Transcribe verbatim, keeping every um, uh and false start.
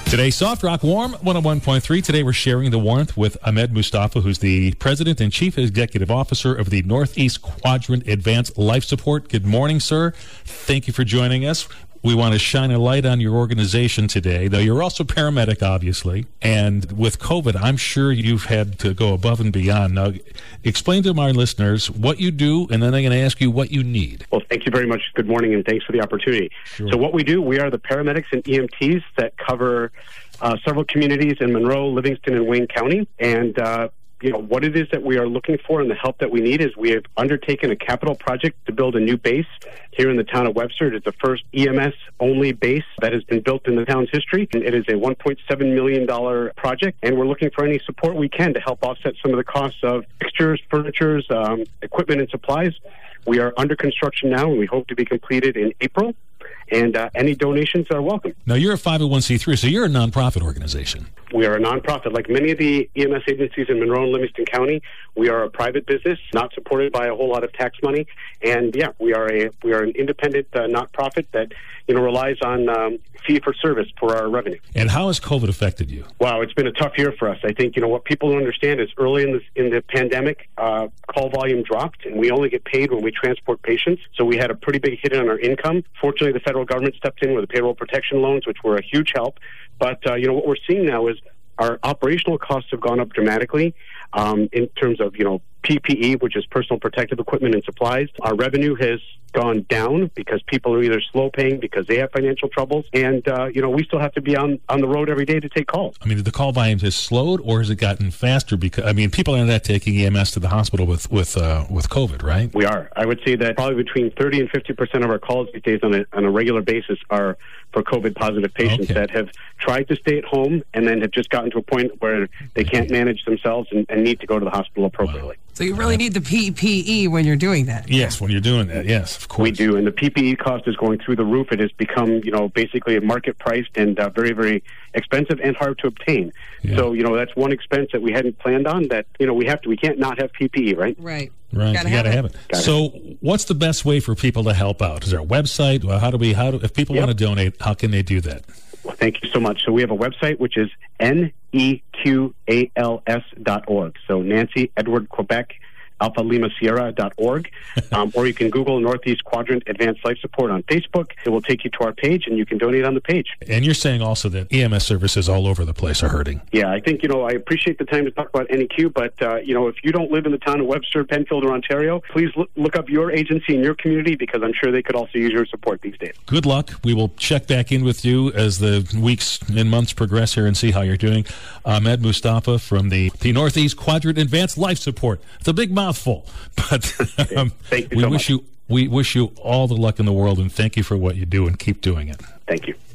Today, Soft Rock Warm one oh one point three. Today, we're sharing the warmth with Ahmed Mustafa, who's the President and Chief Executive Officer of the Northeast Quadrant Advanced Life Support. Good morning, sir. Thank you for joining us. We want to shine a light on your organization today, though you're also paramedic, obviously. And with COVID, I'm sure you've had to go above and beyond. Now, explain to my listeners what you do, and then I'm going to ask you what you need. Well, thank you very much. Good morning, and thanks for the opportunity. Sure. So what we do, we are the paramedics and E M Ts that cover uh, several communities in Monroe, Livingston, and Wayne County. And uh, you know, what it is that we are looking for and the help that we need is we have undertaken a capital project to build a new base here in the town of Webster. It is the first E M S-only base that has been built in the town's history. And it is a one point seven million dollars project, and we're looking for any support we can to help offset some of the costs of fixtures, furniture, um, equipment, and supplies. We are under construction now, and we hope to be completed in April. And uh, any donations are welcome. Now, you're a five oh one c three, so you're a nonprofit organization. We are a nonprofit. Like many of the E M S agencies in Monroe and Livingston County, we are a private business, not supported by a whole lot of tax money. And yeah, we are a we are an independent uh, nonprofit that you know relies on um, fee for service for our revenue. And how has COVID affected you? Wow, it's been a tough year for us. I think you know what people don't understand is early in the in the pandemic, uh, call volume dropped, and we only get paid when we transport patients. So we had a pretty big hit on our income. Fortunately, the federal government stepped in with the payroll protection loans, which were a huge help. But uh, you know what we're seeing now is our operational costs have gone up dramatically um, in terms of, you know, P P E, which is personal protective equipment and supplies. Our revenue has gone down because people are either slow paying because they have financial troubles. And, uh, you know, we still have to be on, on the road every day to take calls. I mean, the call volume has slowed, or has it gotten faster? Because, I mean, people are not taking E M S to the hospital with, with, uh, with COVID, right? We are. I would say that probably between thirty and fifty percent of our calls these days on a, on a regular basis are for COVID-positive patients okay. that have tried to stay at home and then have just gotten to a point where they can't manage themselves and, and need to go to the hospital appropriately. Wow. So you really need the P P E when you're doing that. Yes, when you're doing that, yes, of course. We do, and the P P E cost is going through the roof. It has become, you know, basically a market priced and uh, very, very expensive and hard to obtain. Yeah. So, you know, that's one expense that we hadn't planned on that, you know, we have to, we can't not have P P E, right? Right. Right, gotta you got to have have it. it. So, what's the best way for people to help out? Is there a website? Well, how do we? How do if people Yep. want to donate? How can they do that? Well, thank you so much. So we have a website which is N E Q A L S dot org. So Nancy Edward Quebec Alpha Lima Sierra dot org, um, or you can Google Northeast Quadrant Advanced Life Support on Facebook. It will take you to our page, and you can donate on the page. And you're saying also that E M S services all over the place are hurting. Yeah, I think, you know, I appreciate the time to talk about N E Q, but, uh, you know, if you don't live in the town of Webster, Penfield, or Ontario, please look, look up your agency in your community, because I'm sure they could also use your support these days. Good luck. We will check back in with you as the weeks and months progress here and see how you're doing. Ahmed Mustafa from the, the Northeast Quadrant Advanced Life Support. It's a big mouthful, but um, thank you we so wish much. you we wish you all the luck in the world, and thank you for what you do, and keep doing it. Thank you.